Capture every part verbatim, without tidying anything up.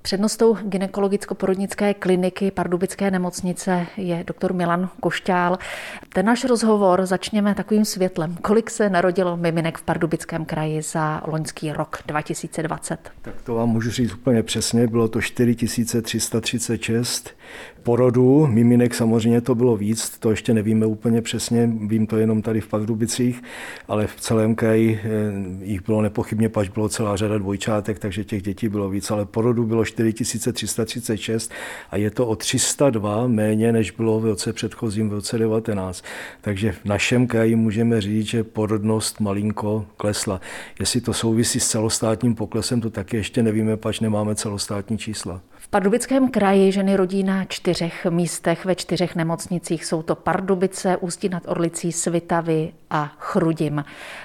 Přednostou gynekologicko-porodnické kliniky Pardubické nemocnice je doktor Milan Košťál. Ten náš rozhovor začněme takovým světlem. Kolik se narodilo miminek v Pardubickém kraji za loňský rok dva tisíce dvacet? Tak to vám můžu říct úplně přesně. Bylo to čtyři tisíce tři sta třicet šest porodů. Miminek samozřejmě to bylo víc, to ještě nevíme úplně přesně, vím to jenom tady v Pardubicích, ale v celém kraji jich bylo nepochybně, pač bylo celá řada dvojčátek, takže těch dětí bylo víc, ale porodů bylo čtyři tisíce tři sta třicet šest a je to o tři sta dva méně, než bylo v roce předchozím, v roce devatenáct. Takže v našem kraji můžeme říct, že porodnost malinko klesla. Jestli to souvisí s celostátním poklesem, to taky ještě nevíme, pač nemáme celostátní čísla. V Pardubickém kraji ženy rodí na čtyřech místech ve čtyřech nemocnicích. Jsou to Pardubice, Ústí nad Orlicí, Svitavy a Chrudim.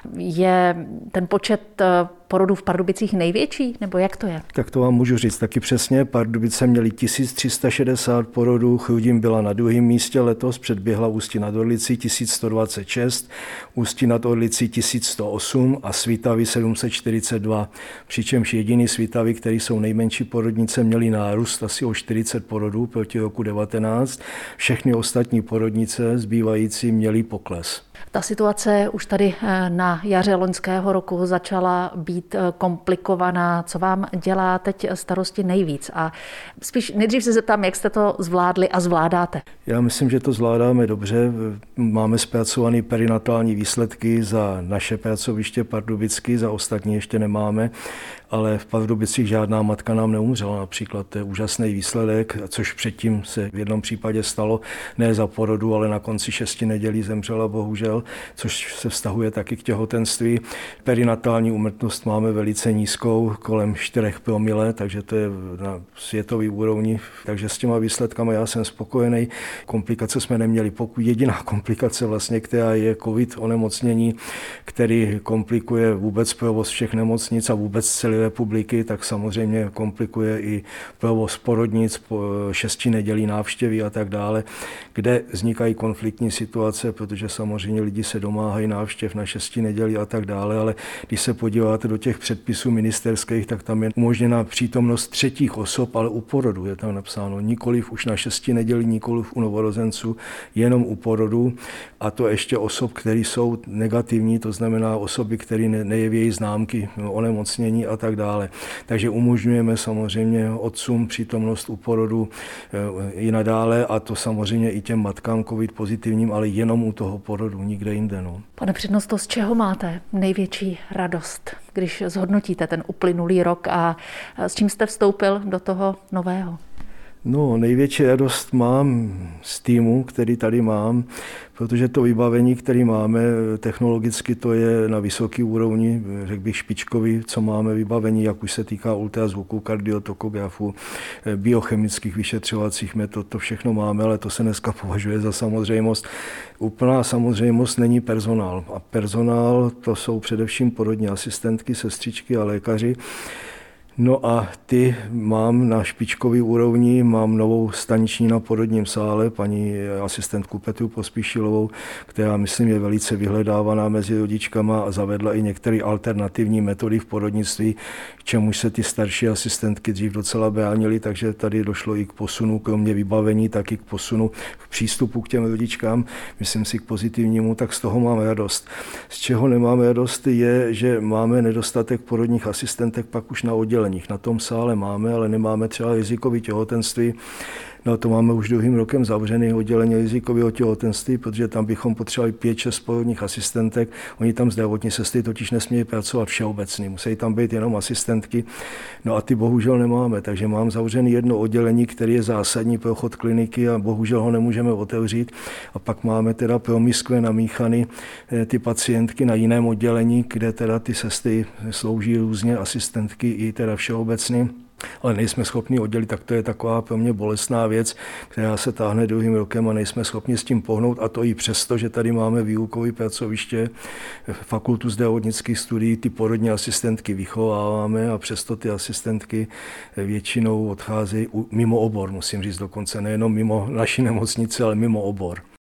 Je ten počet porodů v Pardubicích největší, nebo jak to je? Tak to vám můžu říct taky přesně. Pardubice měly tisíc tři sta šedesát porodů, Chrudim byla na druhém místě letos, předběhla Ústí nad Orlicí tisíc sto dvacet šest, Ústí nad Orlicí tisíc sto osm a Svitavy sedm set čtyřicet dva. Přičemž jediný Svitavy, který jsou nejmenší porodnice, měli nárůst asi o čtyřicet porodů proti roku devatenáct. Všechny ostatní porodnice zbývající měly pokles. Ta situace už tady na jaře loňského roku začala být komplikovaná. Co vám dělá teď starosti nejvíc? A spíš nejdřív se zeptám, jak jste to zvládli a zvládáte. Já myslím, že to zvládáme dobře. Máme zpracované perinatální výsledky za naše pracoviště Pardubicky, za ostatní ještě nemáme, ale v Pardubicích žádná matka nám neumřela. Například to je úžasný výsledek, což předtím se v jednom případě stalo, ne za porodu, ale na konci šesti nedělí zemřela bohužel, což se vztahuje taky k těhotenství. Perinatální úmrtnost máme velice nízkou, kolem čtyři promile, takže to je na světový úrovni. Takže s těma výsledkama já jsem spokojený. Komplikace jsme neměli. Pokud jediná komplikace vlastně, která je covid onemocnění, který komplikuje vůbec provoz všech nemocnic a vůbec celé republiky, tak samozřejmě komplikuje i provoz porodnic, po šesti nedělí návštěvy a tak dále, kde vznikají konfliktní situace, protože samozřejmě lidi se domáhají návštěv na šesti nedělí a tak dále, ale když se podíváte do těch předpisů ministerských, tak tam je umožněna přítomnost třetích osob, ale u porodu je tam napsáno nikoliv už na šesti nedělí, nikoliv u novorozenců, jenom u porodu, a to ještě osob, které jsou negativní, to znamená osoby, které nejeví známky onemocnění a tak dále. Takže umožňujeme samozřejmě otcům přítomnost u porodu i nadále, a to samozřejmě i těm matkám covid pozitivním, ale jenom u toho porodu, nikde jinde. No. Pane přednosto, z čeho máte největší radost, když zhodnotíte ten uplynulý rok a s čím jste vstoupil do toho nového? No, největší radost mám z týmu, který tady mám, protože to vybavení, které máme, technologicky to je na vysoké úrovni, řekl bych špičkový, co máme vybavení, jak už se týká ultrazvuku, kardiotokografu, biochemických vyšetřovacích metod, to všechno máme, ale to se dneska považuje za samozřejmost. Úplná samozřejmost není personál. A personál to jsou především porodní asistentky, sestřičky a lékaři. No a ty mám na špičkový úrovni, mám novou staniční na porodním sále, paní asistentku Petru Pospíšilovou, která, myslím, je velice vyhledávaná mezi rodičkama a zavedla i některé alternativní metody v porodnictví, k čemuž se ty starší asistentky dřív docela bránily, takže tady došlo i k posunu, kromě vybavení, tak i k posunu k přístupu k těm rodičkám, myslím si k pozitivnímu, tak z toho mám radost. Z čeho nemám radost je, že máme nedostatek porodních asistentek pak už na oddělení. Na tom sále máme, ale nemáme třeba rizikové těhotenství. No to máme už druhým rokem zavřený oddělení rizikového těhotenství, protože tam bychom potřebovali pět šest porodních asistentek. Oni tam zdravotní sestry totiž nesmějí pracovat všeobecně, musí tam být jenom asistentky. No a ty bohužel nemáme, takže mám zavřený jedno oddělení, které je zásadní pro chod kliniky a bohužel ho nemůžeme otevřít. A pak máme teda promiskle namíchany ty pacientky na jiném oddělení, kde teda ty sestry slouží různě asistentky i teda všeobecně. Ale nejsme schopni oddělit, tak to je taková pro mě bolestná věc, která se táhne druhým rokem a nejsme schopni s tím pohnout, a to i přesto, že tady máme výukové pracoviště, fakultu zdravotnických studií, ty porodní asistentky vychováváme a přesto ty asistentky většinou odcházejí mimo obor, musím říct dokonce, nejenom mimo naši nemocnice, ale mimo obor.